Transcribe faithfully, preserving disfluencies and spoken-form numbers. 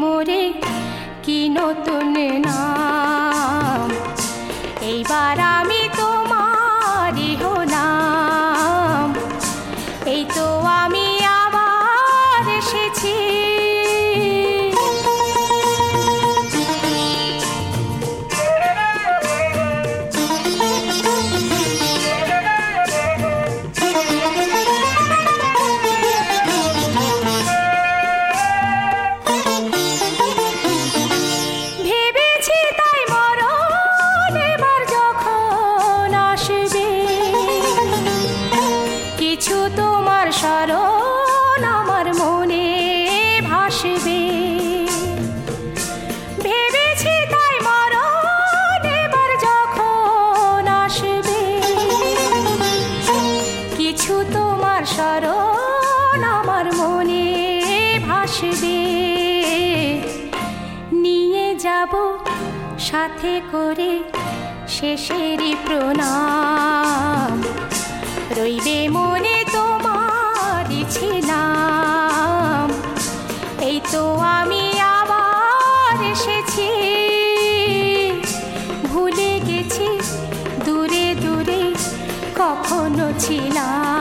মোরে কি নতুন নাম, এইবার আমি তোমারই হলাম। এই তো আমি আবার এসেছি। স্মরণ আমার মনে ভাসবে, ভেবেছি তাই মরণ এবার যখন আসবে, কিছু তোমার স্মরণ আমার মনে ভাসবে। নিয়ে যাব সাথে করে শেষেরই প্রণাম, রইবে মনে তোমারই ছিলাম। এই তো আমি আবার এসেছি, ভুলে গেছি দূরে দূরে কখনো ছিলাম।